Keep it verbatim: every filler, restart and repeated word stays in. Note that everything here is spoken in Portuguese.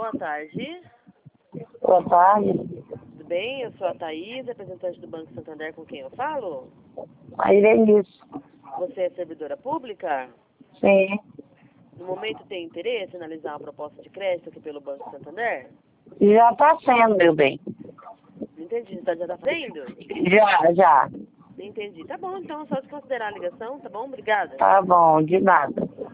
Boa tarde. Boa tarde. Tudo bem? Eu sou a Thaís, representante do Banco Santander, com quem eu falo? A Irenice. Você é servidora pública? Sim. No momento tem interesse em analisar uma proposta de crédito aqui pelo Banco Santander? Já está sendo, meu bem. Não entendi. Tá, já tá fazendo? Já, já. Não entendi. Tá bom, então, só desconsiderar a ligação, tá bom? Obrigada. Tá bom, de nada.